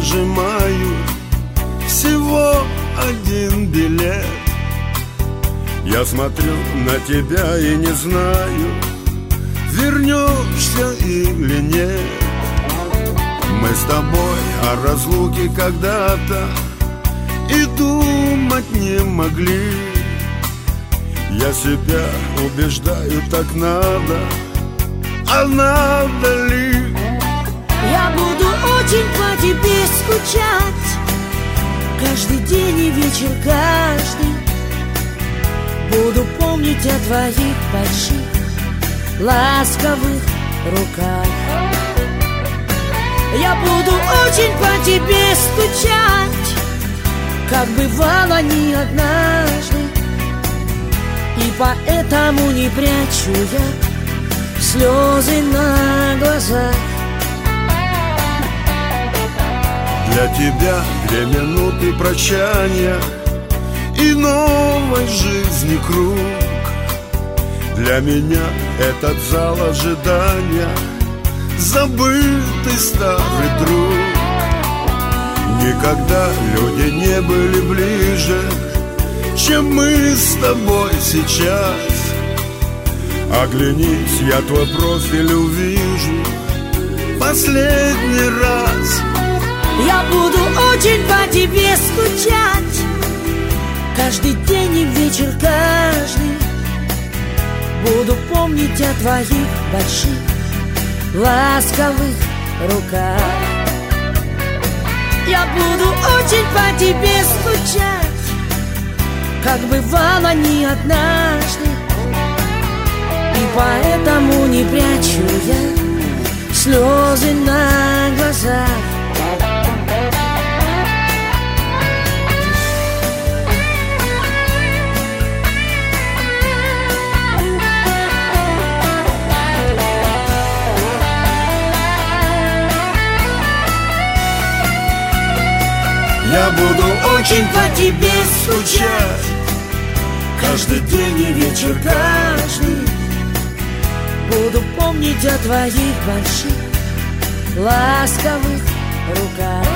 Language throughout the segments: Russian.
нажимаю всего один билет. Я смотрю на тебя и не знаю, вернешься или нет. Мы с тобой о разлуке когда-то и думать не могли. Я себя убеждаю, так надо, а надо ли? Я буду очень по тебе скучать, каждый день и вечер, каждый. Буду помнить о твоих больших ласковых руках. Я буду очень по тебе скучать, как бывало не однажды. И поэтому не прячу я слезы на глазах. Для тебя 2 минуты прощания и новой жизни круг. Для меня этот зал ожидания забытый старый друг. Никогда люди не были ближе, чем мы с тобой сейчас. Оглянись, я твой профиль увижу последний раз. Я буду очень по тебе скучать, каждый день и вечер, каждый. Буду помнить о твоих больших ласковых руках. Я буду очень по тебе скучать, как бывало не однажды. И поэтому не прячу я слезы на глазах. Я буду очень по тебе скучать, каждый день и вечер, каждый. Буду помнить о твоих больших ласковых руках.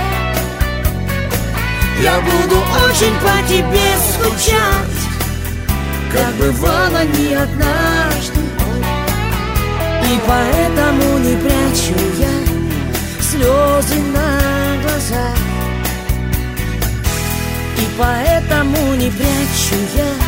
Я буду очень по тебе скучать, как бывало не однажды. И поэтому не прячу я слезы на глазах. И поэтому не прячу я